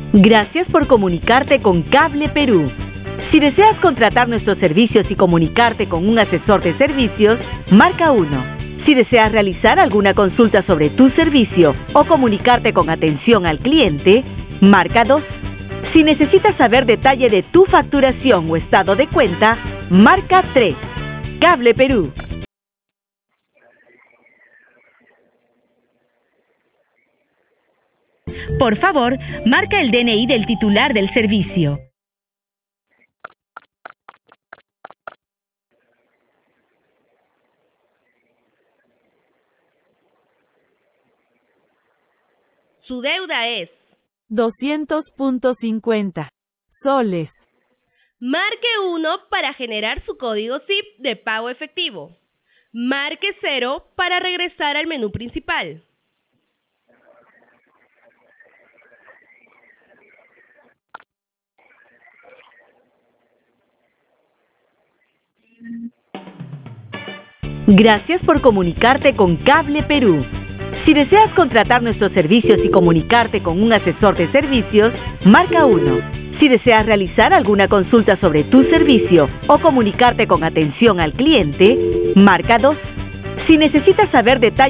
Gracias por comunicarte con Cable Perú. Si deseas contratar nuestros servicios y comunicarte con un asesor de servicios, marca 1. Si deseas realizar alguna consulta sobre tu servicio o comunicarte con atención al cliente, marca 2. Si necesitas saber detalle de tu facturación o estado de cuenta, marca 3. Cable Perú. Por favor, marca el DNI del titular del servicio. Su deuda es 200.50 soles. Marque 1 para generar su código SIP de pago efectivo. Marque 0 para regresar al menú principal. Gracias por comunicarte con Cable Perú. Si deseas contratar nuestros servicios y comunicarte con un asesor de servicios, marca 1. Si deseas realizar alguna consulta sobre tu servicio o comunicarte con atención al cliente, marca 2. Si necesitas saber detalles